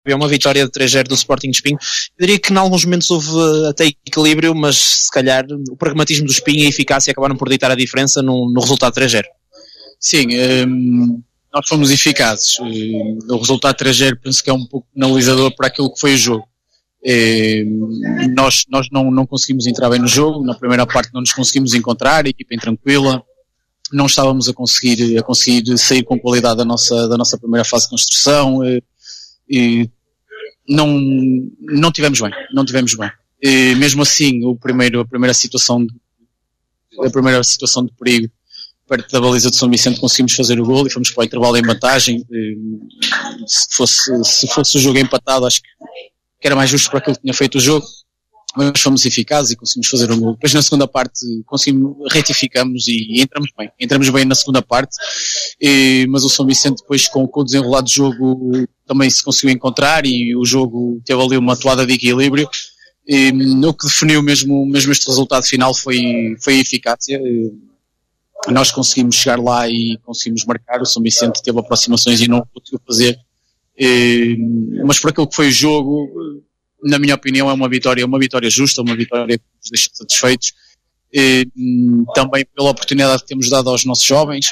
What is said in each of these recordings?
é uma vitória de 3-0 do Sporting de Espinho. Eu diria que em alguns momentos houve até equilíbrio, mas se calhar o pragmatismo do Espinho e a eficácia acabaram por ditar a diferença no resultado 3-0. Sim, nós fomos eficazes. O resultado 3-0 penso que é um pouco penalizador para aquilo que foi o jogo. Nós não conseguimos entrar bem no jogo, na primeira parte não nos conseguimos encontrar, a equipa intranquila, não estávamos a conseguir sair com qualidade da nossa primeira fase de construção, e não tivemos bem. E mesmo assim, a primeira situação de perigo perto da baliza de São Vicente, conseguimos fazer o gol e fomos para o intervalo em vantagem. Se fosse o jogo empatado, acho que era mais justo para aquilo que tinha feito o jogo, mas fomos eficazes e conseguimos fazer o gol. Depois na segunda parte retificamos e entramos bem na segunda parte, mas o São Vicente depois com o desenrolar do jogo também se conseguiu encontrar e o jogo teve ali uma toada de equilíbrio. O que definiu mesmo este resultado final foi a eficácia. Nós conseguimos chegar lá e conseguimos marcar, o São Vicente teve aproximações e não conseguiu fazer, mas por aquilo que foi o jogo, na minha opinião é uma vitória justa, uma vitória que nos deixa satisfeitos, também pela oportunidade que temos dado aos nossos jovens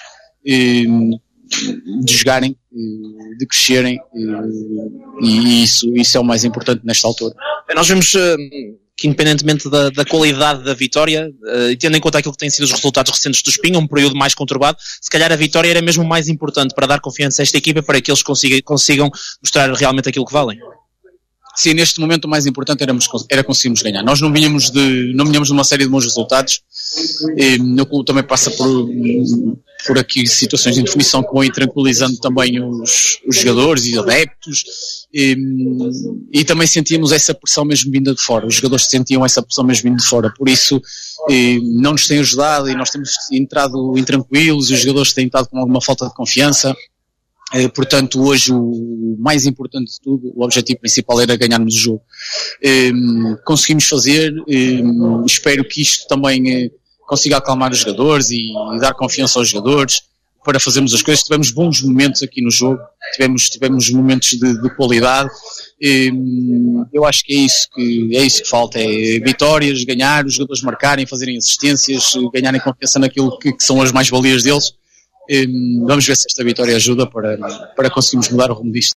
de jogarem, de crescerem, e isso é o mais importante nesta altura. Nós vemos que independentemente da qualidade da vitória, e tendo em conta aquilo que têm sido os resultados recentes do Espinho, um período mais conturbado, se calhar a vitória era mesmo mais importante para dar confiança a esta equipa, para que eles consigam mostrar realmente aquilo que valem. Sim, neste momento o mais importante era conseguirmos ganhar. Nós não vinhamos de uma série de bons resultados. O clube também passa por aqui situações de indefinição que vão ir tranquilizando também os jogadores e adeptos, e também sentíamos essa pressão mesmo vinda de fora. Os jogadores sentiam essa pressão mesmo vinda de fora, por isso não nos tem ajudado e nós temos entrado intranquilos e os jogadores têm estado com alguma falta de confiança. Portanto, hoje o mais importante de tudo, o objetivo principal era ganharmos o jogo. Conseguimos fazer, espero que isto também consiga acalmar os jogadores e dar confiança aos jogadores para fazermos as coisas. Tivemos bons momentos aqui no jogo, tivemos momentos de qualidade. Eu acho que é isso que falta, é vitórias, ganhar, os jogadores marcarem, fazerem assistências, ganharem confiança naquilo que são as mais-valias deles. Vamos ver se esta vitória ajuda para conseguirmos mudar o rumo disto.